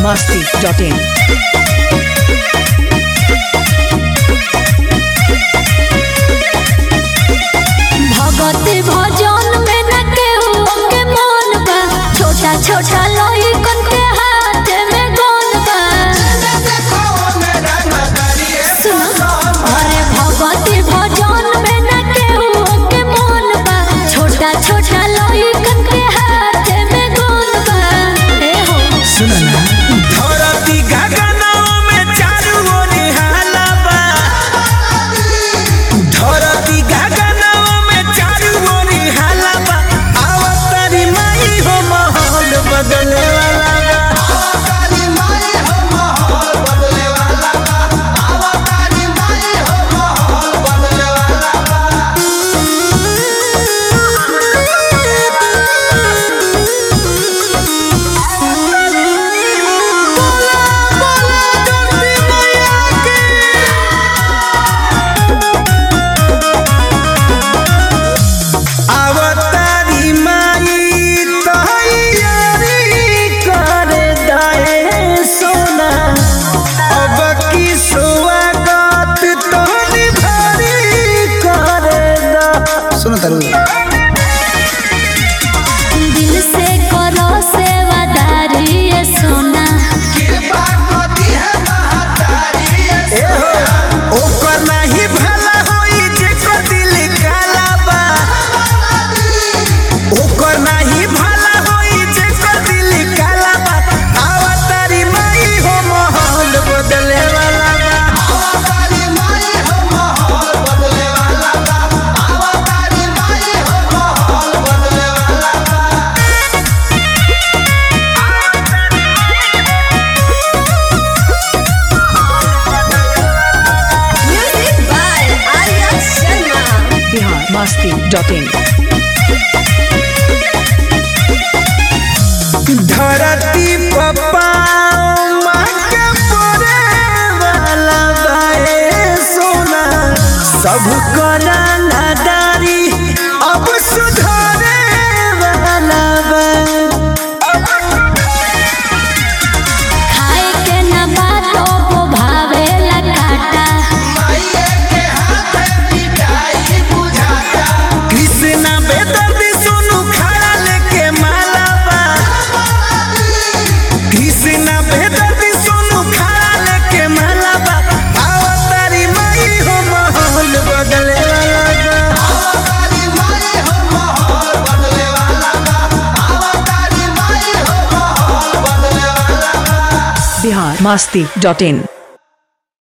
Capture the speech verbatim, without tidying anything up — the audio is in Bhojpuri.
masti dot in. भगती भजन में न केहू के मन बा, छोटा छोटा लइकन के हाथ में गोन बा। सुनो, अरे भगती भजन में न केहू के मन बा, छोटा छोटा लइकन के हाथ में गोन बा। ए हो सुनो ना धरती गगनों में चारू ओर हाला बा, धरती गगनों में चारू ओर हाला बा। अवतारी माई हो माहौल बदले वाला बा, अवतारी माई हो माहौल बदले वाला बा, अवतारी माई हो माहौल बदले वाला बा। अवतारी माई तैयारी करे दाए सोना, अब की स्वागत तोहरी भारी करे दा। सुनो तारू दिल से करो सेवादारी ये सोना। कृपा करती है महतारी ए हो ओकर नहीं भला होई जेकर दिल काला बा, ओकर नहीं भला होई जेकर दिल काला बा। अवतारी माई हो माहौल बदले वाला बा, अवतारी माई हो माहौल बदले वाला बा, अवतारी माई हो माहौल बदले वाला बा। Music by Arya Sharma. Bihar masti dot in. धरती पप्पा माँ के परे वाला बाए सोना, सब करा नादारी अब सुधारे वाला बा। खाए के न बातो को भावे लगाता, कृष्णा बेदर्दी सोनू खड़ा लेके माला बा, कृष्णा बेदर्दी सोनू खड़ा लेके माला बा। अवतारी माई हो माहौल बदले वाला बा, अवतारी माई हो माहौल बदले वाला बा, अवतारी माई हो माहौल बदले वाला बा। Bihar masti dot in.